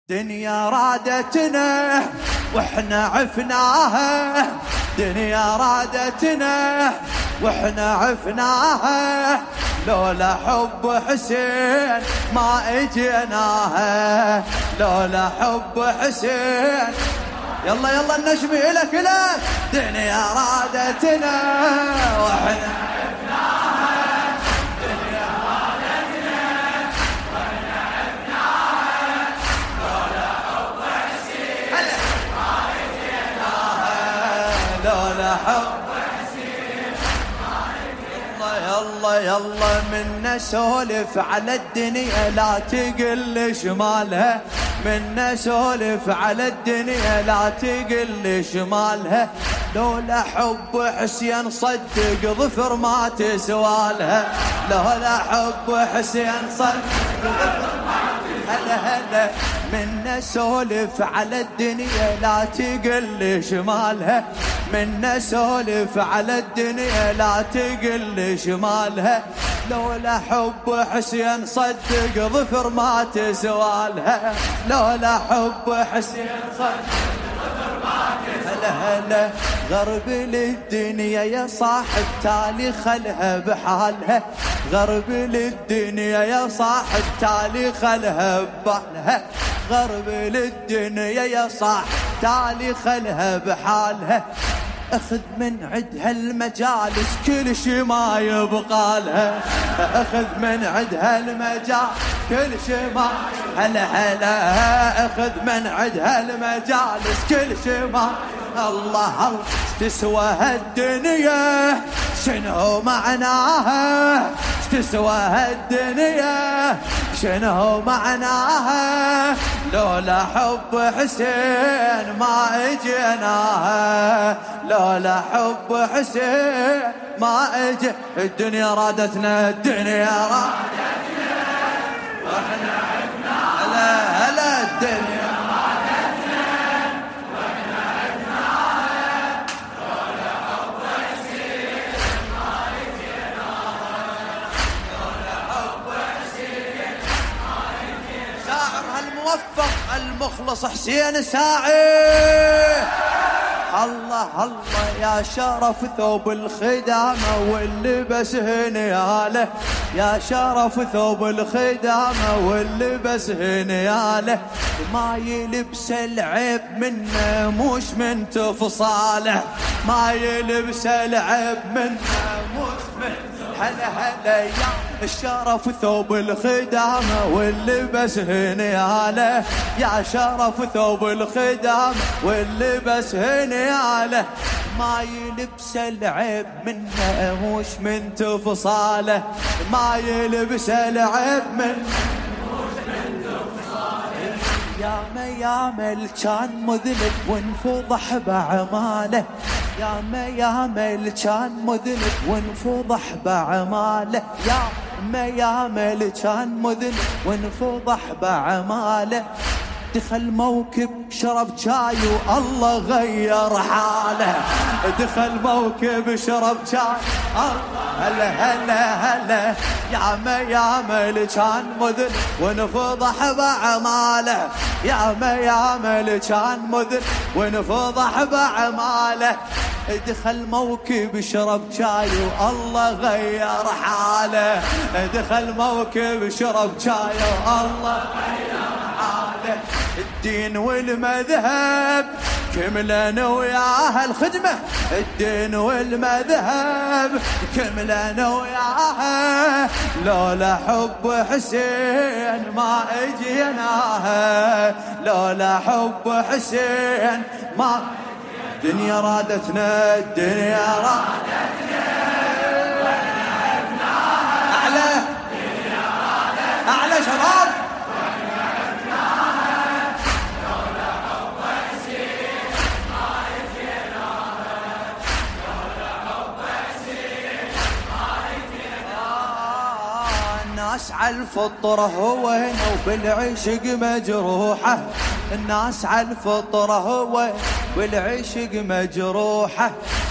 دنيا رادتنا واحنا عفناها، دنيا رادتنا واحنا عفناها، لولا حب حسين ما اجيناها، لولا حب حسين. يلا يلا النجم إلك إلك. دنيا رادتنا واحنا عفناها، دنيا رادتنا واحنا عفناها، لولا حب حسين ما اجيناها، لولا حب حسين ما اجيناها. يلا يلا منا سولف على الدنيا لا تقل شمالها، منا سولف على الدنيا لا تقل شمالها، لولا حب حسين صدق ظفر ما تسوالها، لولا حب حسين صدق ظفر ما تسوالها. هلا هلا منا سولف على الدنيا لا تقل شمالها، منا سولف على الدنيا لا تقل شمالها، لولا حب حسين صدق ظفر ما تسوالها، لولا حب حسين صدق ظفر ما تسوالها. هلا هلا غرب للدنيا يا صاحب تالي خلها بحالها، غرب للدنيا يا صاحب تالي خلها ببالها، غرب للدنيا يا صاحب تالي خلها بحالها، اخذ من عدها المجالس كل شي ما يبقالها، اخذ من عدها المجالس كل شي ما. هلا هلا اخذ من عدها المجالس كل شي ما. الله الله تسوى هالدنيا شنو معناها، تسوى هالدنيا شنو معناها، لولا حب حسين ما اجيناها، لولا حب حسين ما اجي. الدنيا رادتنا، الدنيا رادتنا واحنا عفناها. هلا هلا الدنيا رادتنا واحنا عفناها، لولا حب حسين ما اجيناها، لولا حب حسين ما اجيناها. شاعر هالموفق المخلص حسين ساعي. الله الله يا شرف ثوب الخدامة واللبس هنياله، يا شرف ثوب الخدامة واللبس هنياله، ما يلبس العيب منه مش من تفصاله، ما يلبس العيب منه مش من. هلا هلا يا الشرف ثوب الخدامة واللبس هنياله، يا شرف ثوب الخدامة واللبس هنياله، ما يلبس العيب منه مش من تفصاله، ما يلبس العيب منه مش من تفصاله. ياما ياما كان مذنب وانفضح بعماله، ياما ياما كان مذنب وانفضح بعماله، ياما ياما كان مذنب وانفضح بعماله، دخل موكب شرب شاي والله غير حاله، دخل موكب شرب شاي الله. هلا هلا هلا ياما ياما كان مذنب وانفضح بعماله، ياما ياما كان مذنب وانفضح بعماله، دخل موكب شرب شاي والله غير حاله، دخل موكب شرب شاي والله غير حاله. الدين والمذهب كملنا وياها الخدمة، الدين والمذهب كملنا وياها، لولا حب حسين ما اجيناها، لولا حب حسين ما. الدنيا رادتنا، الدنيا رادتنا واحنا عفناها. أعلى الدنيا رادتنا، أعلى شباب واحنا عفناها، لولا حب حسين ما اجيناها، لولا حب حسين ما اجيناها. الناس على الفطرة وين وبالعشق مجروحة، الناس على الفطرة وين والعشق مجروحة،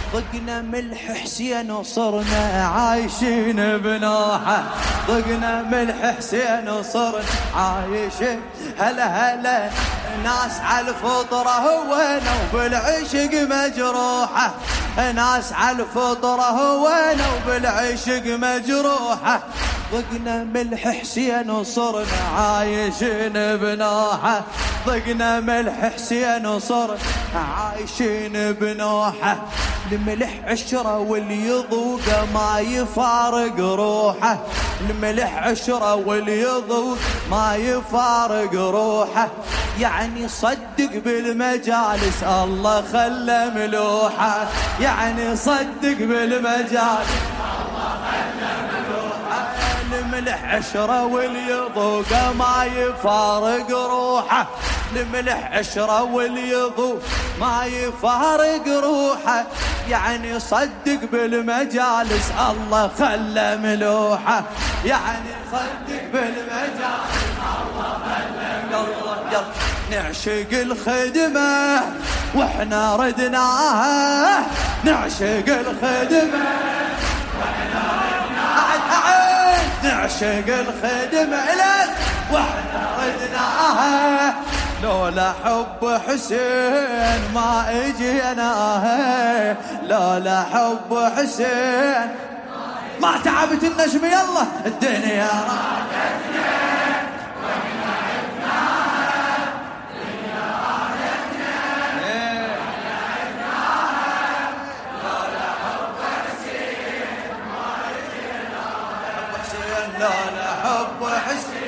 ضقنا ملح حسين وصرنا عايشين بنوحة، ضقنا ملح حسين وصرنا عايشين. هلا هلا ناس على الفطرة هوينا وبالعشق مجروحة، ناس على الفطرة هوينا وبالعشق مجروحة. ضقنا ملح حسين وصرنا عايشين بنوحة، ضقنا ملح حسين وصرنا عايشين بنوحة. الملح عشرة واللي يذوقه ما يفارق روحه، الملح عشرة واللي يذوق ما يفارق روحه. يعني صدق بالمجالس الله خلى ملوحة، يعني صدق بالمجالس الله خلى ملوحة. الملح عشرة واللي يذوقه ما يفارق روحه، الملح عشرة واللي يذوق ما يفارق روحه. يعني صدق بالمجالس الله خلى ملوحة، يعني صدق بالمجالس الله خلى ملوحة. نعشق الخدمة واحنا ردناها، نعشق الخدمة واحنا ردناها، نعشق الخدمة لك واحنا ردناها. لولا حب حسين ما اجيناها، لولا حب حسين ما تعبت النجم. يلا الدنيا راحتنا واحنا عدناها، الدنيا راحتنا واحنا عدناها. لولا حب حسين ما اجيناها، حب حسين لولا حب حسين.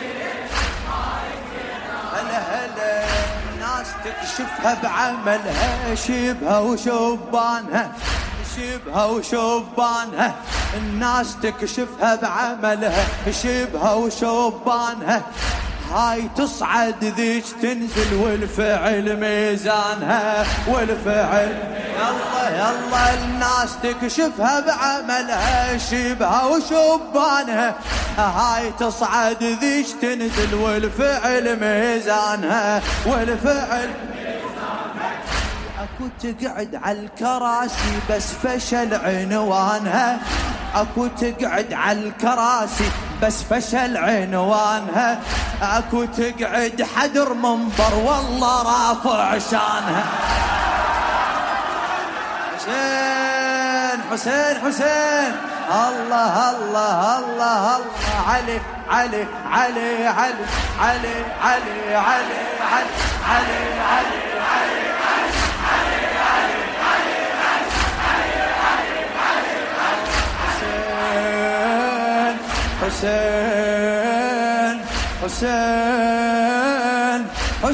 هلا هلا الناس تكشفها بعملها، شبها وشبانها، شبها وشبانها. الناس تكشفها بعملها، شبها وشبانها. هاي تصعد ذيك تنزل والفعل ميزانها، والفعل يلا يلا الناس تكشفها بعملها، شبها وشبانها. هاي تصعد ذيك تنزل والفعل ميزانها، والفعل ميزانها. اكو تقعد على الكراسي بس فشل عنوانها، اكو تقعد على الكراسي بس فشل عنوانها. اكو تقعد حدر منبر والله رافع شانها. حسين حسين حسين الله الله الله الله علي علي علي علي علي علي علي علي علي علي حسين حسين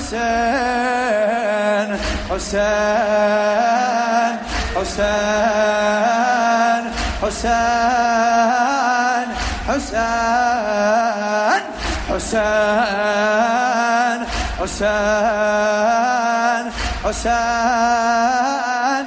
حسين حسين حسين حسين حسين حسين حسين حسين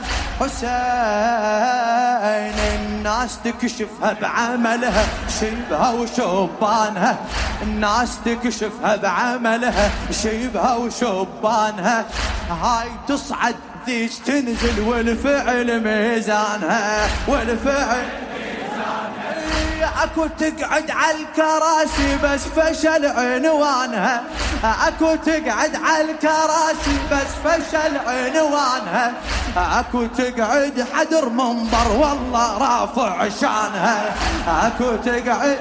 حسين. الناس تكشفها بعملها، شيبها وشبانها. الناس تكشفها بعملها، شيبها وشبانها. هاي تصعد ذيك تنزل والفعل ميزانها، والفعل ميزانها. اكو تقعد على الكراسي بس فشل عنوانها، اكو تقعد على الكراسي بس فشل عنوانها. اكو تقعد حدر منبر والله رافع شانها، اكو تقعد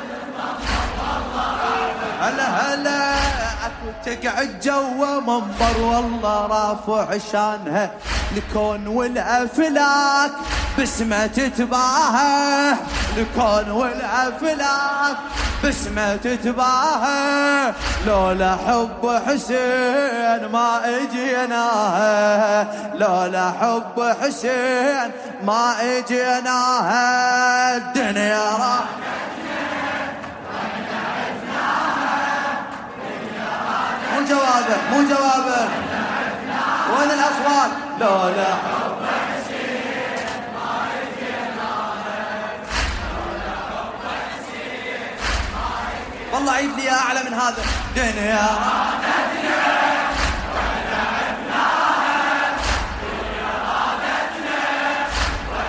هلا هلا اكو تقعد جوا منبر والله رافع شانها. الكون والافلاك باسمه تتباهى، الكون والافلاك باسمه تتباهى. لولا حب حسين ما اجيناها، لولا حب حسين ما اجيناها. الدنيا راحتنا مو جوابه مو جوابه، وين الاصوات؟ لولا حب حسين ما اجيناها، لولا حب حسين ما اجيناها. والله عيد لي اعلى من هذا. دنيا راحتنا واحنا عدناها، دنيا راحتنا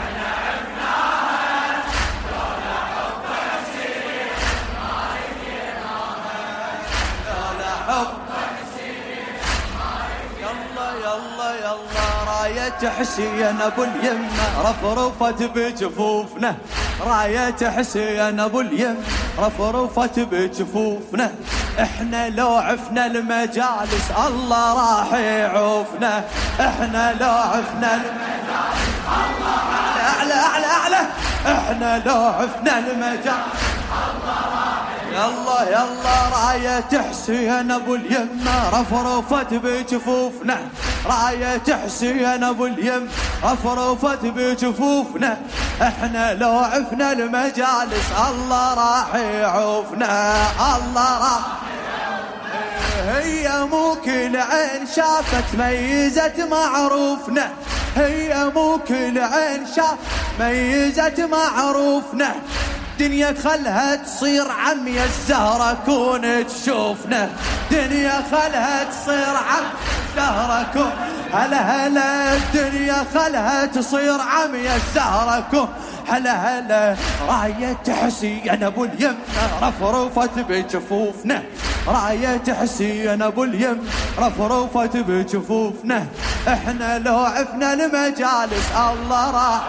راية حسين ابو اليمة رفرفت بجفوفنا، راية حسين ابو اليمة رفرفت بجفوفنا. احنا لو عفنا المجالس الله راح يعوفنا، احنا لو عفنا المجالس الله راح اعلى اعلى اعلى، احنا لو عفنا المجالس الله راح يلا يلا. راية حسين ابو اليمة رفرفت بجفوفنا، راية حسين ابو اليمة رفرفت بجفوفنا. احنا لو عفنا المجالس الله راح يعوفنا، الله راح يعوفنا. هي مو كل عين شافت ميزت معروفنا، هي مو كل عين شافت ميزت معروفنا. دنيا خلها تصير عمية الزهرة كون تشوفنا، دنيا خلها تصير عمية الزهرة كون هلا هلا. الدنيا خلها تصير عمية الزهرة كون هلا هلا. راية حسين ابو اليمة رفرفت بجفوفنا، راية حسين ابو اليمة رفرفت بجفوفنا. احنا لو عفنا المجالس الله راح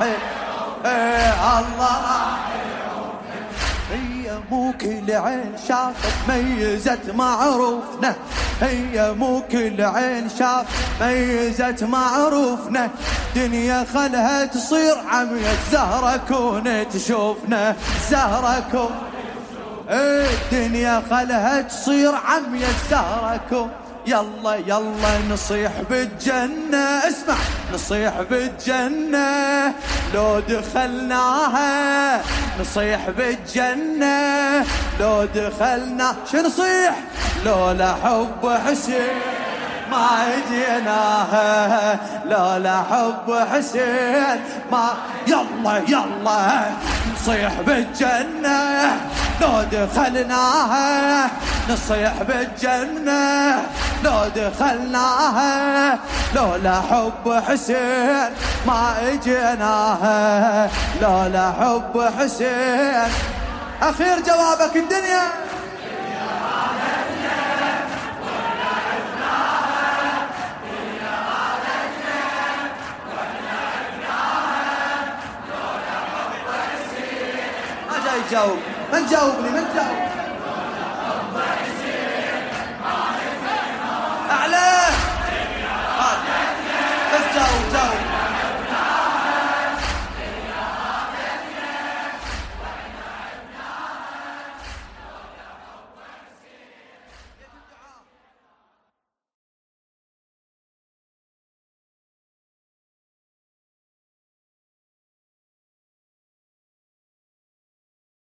الله راح. هي مو كل عين شافت ميزت معروفنا، هي مو كل عين شافت ميزت معروفنا. دنيا خلها تصير عمية زهرة كون تشوفنا، زهرة كون الدنيا خلها تصير عمية زهرة كون. يلا يلا نصيح بالجنة، اسمع نصيح بالجنة لو دخلناها، نصيح بالجنة لو دخلنا. شو نصيح؟ لولا حب حسين ما جيناها، لولا حب حسين ما. يلا يلا نصيح بالجنة لو دخلناها، نصيح بالجنة لو دخلناها. لولا حب حسين ما اجيناها، لولا حب حسين. اخير جوابك الدنيا ما جاي يجاوب. من جاوبني من جاوب؟